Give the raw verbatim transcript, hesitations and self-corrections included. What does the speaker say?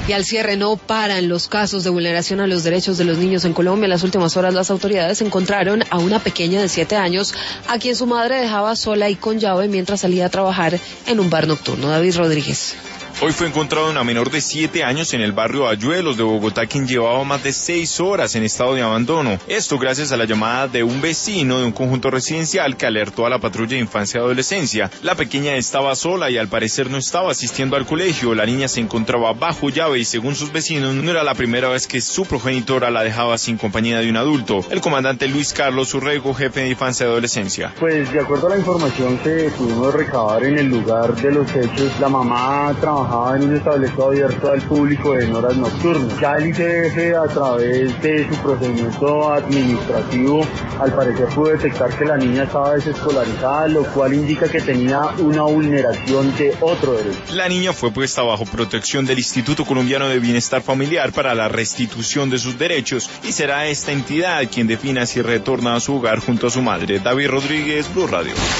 Y al cierre no paran los casos de vulneración a los derechos de los niños en Colombia. En las últimas horas las autoridades encontraron a una pequeña de siete años a quien su madre dejaba sola y con llave mientras salía a trabajar en un bar nocturno. David Rodríguez. Hoy fue encontrada una menor de siete años en el barrio Ayuelos de Bogotá, quien llevaba más de seis horas en estado de abandono. Esto gracias a la llamada de un vecino de un conjunto residencial que alertó a la patrulla de infancia y adolescencia. La pequeña estaba sola y al parecer no estaba asistiendo al colegio. La niña se encontraba bajo llave y según sus vecinos no era la primera vez que su progenitora la dejaba sin compañía de un adulto. El comandante Luis Carlos Urrego, jefe de infancia y adolescencia. Pues de acuerdo a la información que pudimos recabar en el lugar de los hechos, la mamá trabajaba en un establecimiento abierto al público en horas nocturnas. Ya el I C F, a través de su procedimiento administrativo, al parecer pudo detectar que la niña estaba desescolarizada, lo cual indica que tenía una vulneración de otro derecho. La niña fue puesta bajo protección del Instituto Colombiano de Bienestar Familiar para la restitución de sus derechos y será esta entidad quien defina si retorna a su hogar junto a su madre. David Rodríguez, Blue Radio.